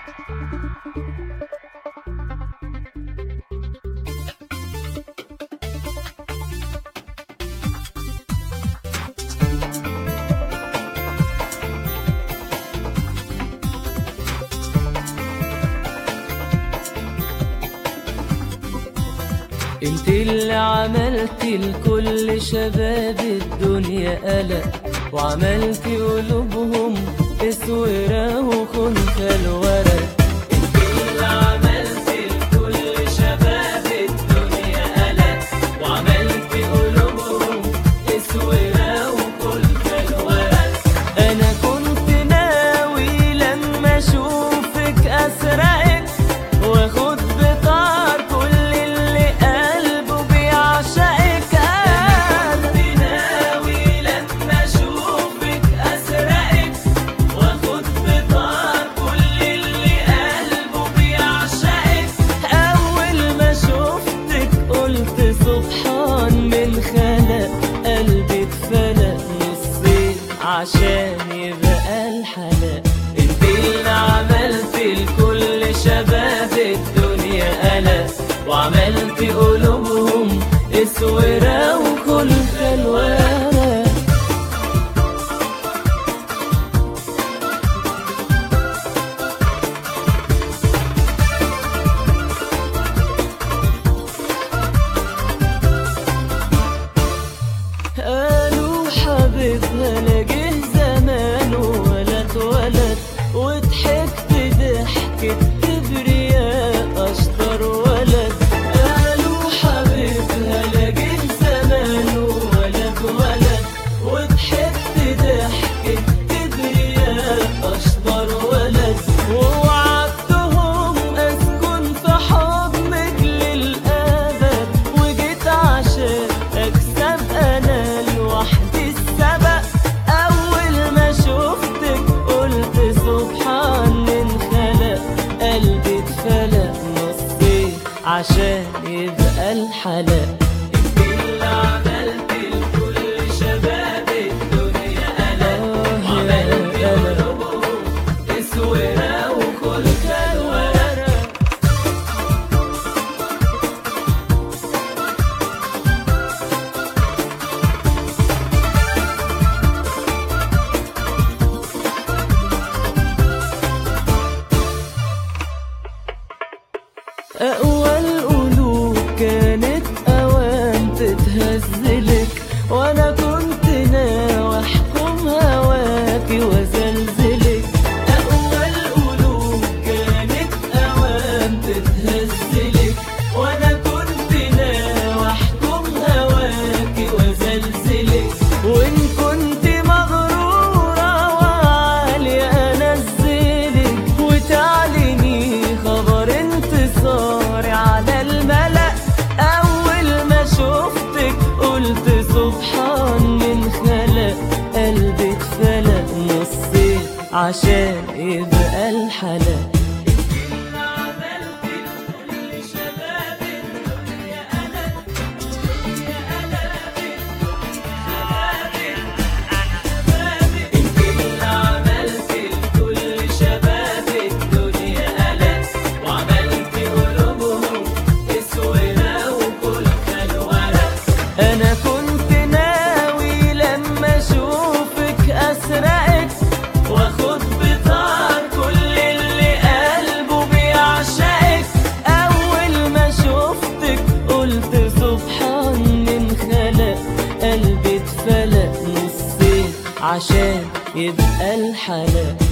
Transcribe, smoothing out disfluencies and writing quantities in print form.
انت اللي عملتي لكل شباب الدنيا قلق، وعملتي قلوبهم اسورة وخنث الورق. انت اللي عملتي لكل شباب الدنيا قلق، وعملتي قلوبهم اسورة وخنث الورق. انا كنت ناوي لما اشوفك اسرقك واخد بطار كل اللي قلبه بيعشقك. انا كنت ناوي لما اشوفك اسرقك واخد بطار كل اللي قلبه بيعشقك. اول ما شفتك قلت سبحان من خلق، قلبي اتفلق نصين عشان يبقى الحلق. انت اللي عملتي لكل شباب الدنيا قلق، وعملتي قلوبهم اسورة وخنث الورق. قالوا حبيبها لا جه زمانه ولا اتولد، وضحكت ضحكة كبرياء اشطر ولد. قالوا حبيبها لا جه زمانه ولا اتولد، وضحكت ضحكة كبرياء اشطر ولد. ووعدتهم اسكن في حضنك للابد، وجيت عشان اكسب انا لوحدي السبق. اول ما شفتك قلت سبحان من خلق، قلبي اتفلق نصين عشان يبقى الحلق. انت اللي عملتي لكل شباب الدنيا قلق، وعملتي قلوبهم اسورة وخنث الورق. أقوى القلوب كانت أوان تتهزلك، وأنا كنت ناوي أحكم هواكي وزلزلك. أقوى القلوب كانت أوان تتهزلك، وأنا كنت ناوي أحكم هواكي وزلزلك. وإن كنت مغرورة وعالي أنزلك، وتعلني خبر انتصاري على الملأ. أول ما شفتك قلت سبحان من خلق، قلبي اتفلق نصين عشان يبقى الحلق. أنا كنت ناوي لما أشوفك أسرقك وأخد بطار كل اللي قلبه بيعشقك. أول ما شفتك قلت سبحان من خلق، قلبي اتفلق نصين عشان يبقى الحلق.